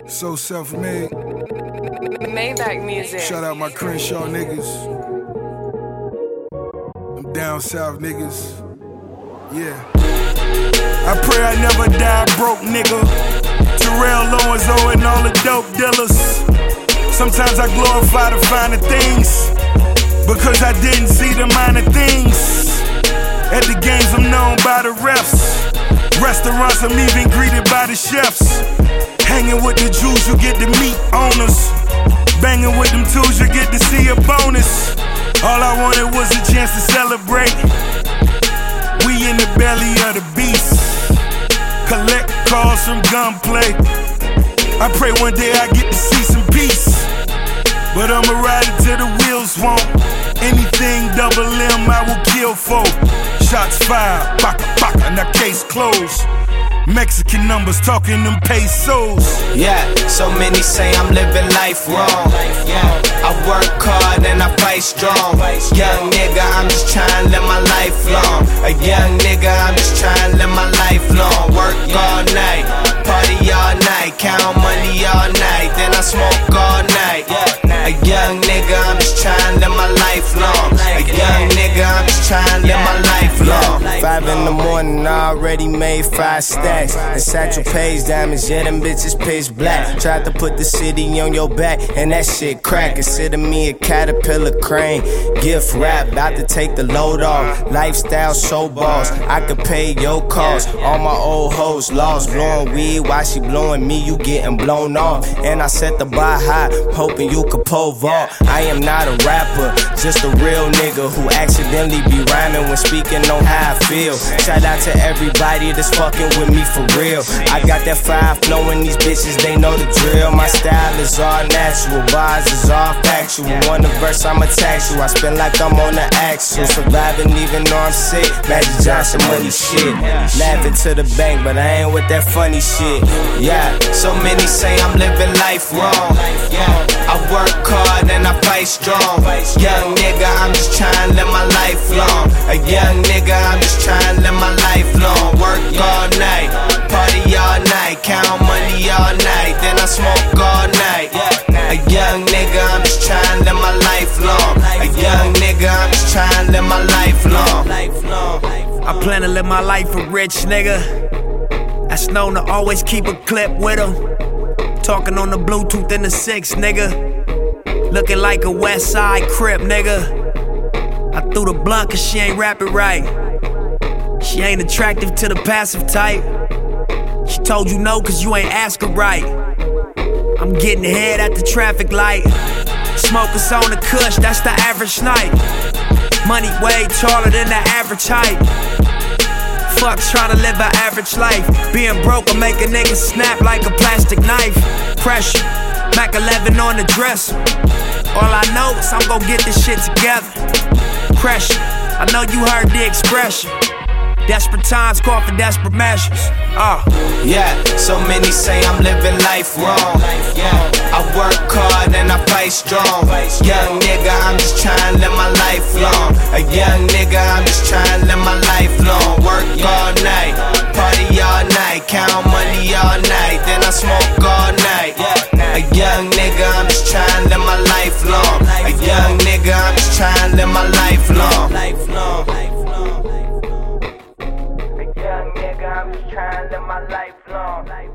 So self-made. Maybach music. Shout out my Crenshaw niggas. Them down south niggas. Yeah. I pray I never die broke, nigga. Terrell Owens and all the dope dealers. Sometimes I glorify the finer things, because I didn't see the minor things. At the games I'm known by the refs. Restaurants I'm even greeted by the chefs. Hanging with the Jews, you get to meet owners. Banging with them tools, you get to see a bonus. All I wanted was a chance to celebrate. We in the belly of the beast. Collect calls from gunplay. I pray one day I get to see some peace, but I'ma ride it till the wheels won't. Anything double M I will kill for. Shots fired, baka baka, now case closed. Mexican numbers talking them pesos. Yeah, so many say I'm living life wrong. Yeah, I work hard and I fight strong. Young nigga, I'm just trying to live my life long. A young nigga, I'm just trying to live my life long. Work all night, party all night, count money all night, then I smoke all night. A young nigga, I'm just trying to live my life long. A young nigga, I'm just trying to live my life long. 5 in the morning, I already made 5 stacks. And Satchel Page diamonds, yeah, them bitches pitch black. Tried to put the city on your back, and that shit crack. Consider me a caterpillar crane. Gift wrap, about to take the load off. Lifestyle show balls, I could pay your costs. All my old hoes lost, blowing weed while she blowing me, you getting blown off. And I set the bar high, hoping you could pole vault. I am not a rapper, just a real nigga who accidentally be rhyming when speaking on how I feel. Shout out to everybody that's fucking with me for real. I got that fire flowing, these bitches, they know the drill. My style is all natural, bars is all factual. On the verse, I'ma tax you. I spend like I'm on the axle, surviving even though I'm sick. Magic Johnson money shit. Laughing to the bank, but I ain't with that funny shit. Yeah, so many say I'm living life wrong. Yeah, I work hard and I fight strong. Young nigga, I'm just trying to live my life long. A young nigga, I'm just trying to live my life long. Work all night, party all night, count money all night, then I smoke all night. A young nigga, I'm just trying to live my life long. A young nigga, I'm just trying to live my life long. I plan to live my life a rich nigga that's known to always keep a clip with him. Talking on the Bluetooth in the 6, nigga. Looking like a West Side Crip, nigga. I threw the blunt cause she ain't rapping right. She ain't attractive to the passive type. She told you no cause you ain't ask her right. I'm getting ahead at the traffic light. Smokers on the kush, that's the average night. Money way taller than the average height. Fuck tryna live an average life. Being broke will make a nigga snap like a plastic knife. Pressure, Mac 11 on the dresser. All I know is I'm gon' get this shit together. Pressure, I know you heard the expression. Desperate times call for desperate measures. Yeah, so many say I'm living life wrong. Yeah, I work hard and I fight strong. Young nigga, I'm just trying to live my life long. A young nigga, I'm just trying to live my life long. Work all night, party all night, count money all night, then I smoke all night. A young nigga, I'm just trying to live my life long. A young nigga, I'm just trying to live my life long. Young nigga, I'm just trying to live my life long.